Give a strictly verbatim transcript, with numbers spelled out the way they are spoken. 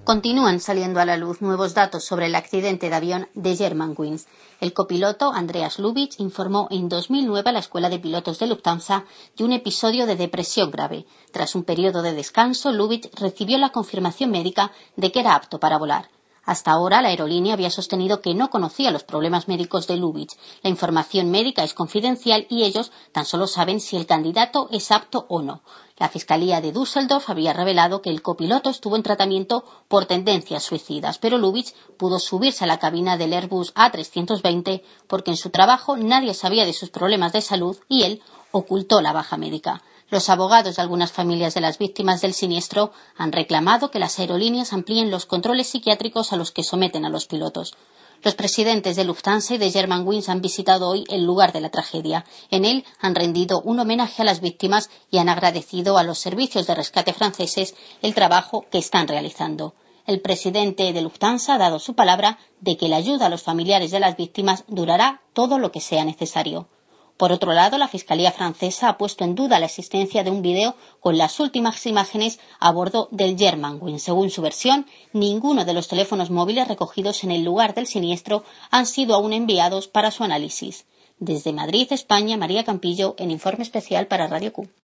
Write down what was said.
Continúan saliendo a la luz nuevos datos sobre el accidente de avión de Germanwings. El copiloto Andreas Lubitz informó en dos mil nueve a la Escuela de Pilotos de Lufthansa de un episodio de depresión grave. Tras un periodo de descanso, Lubitz recibió la confirmación médica de que era apto para volar. Hasta ahora, la aerolínea había sostenido que no conocía los problemas médicos de Lubitz. La información médica es confidencial y ellos tan solo saben si el candidato es apto o no. La Fiscalía de Düsseldorf había revelado que el copiloto estuvo en tratamiento por tendencias suicidas, pero Lubitz pudo subirse a la cabina del Airbus A trescientos veinte porque en su trabajo nadie sabía de sus problemas de salud y él ocultó la baja médica. Los abogados de algunas familias de las víctimas del siniestro han reclamado que las aerolíneas amplíen los controles psiquiátricos a los que someten a los pilotos. Los presidentes de Lufthansa y de Germanwings han visitado hoy el lugar de la tragedia. En él han rendido un homenaje a las víctimas y han agradecido a los servicios de rescate franceses el trabajo que están realizando. El presidente de Lufthansa ha dado su palabra de que la ayuda a los familiares de las víctimas durará todo lo que sea necesario. Por otro lado, la Fiscalía francesa ha puesto en duda la existencia de un video con las últimas imágenes a bordo del Germanwings. Según su versión, ninguno de los teléfonos móviles recogidos en el lugar del siniestro han sido aún enviados para su análisis. Desde Madrid, España, María Campillo, en Informe Especial para Radio Q.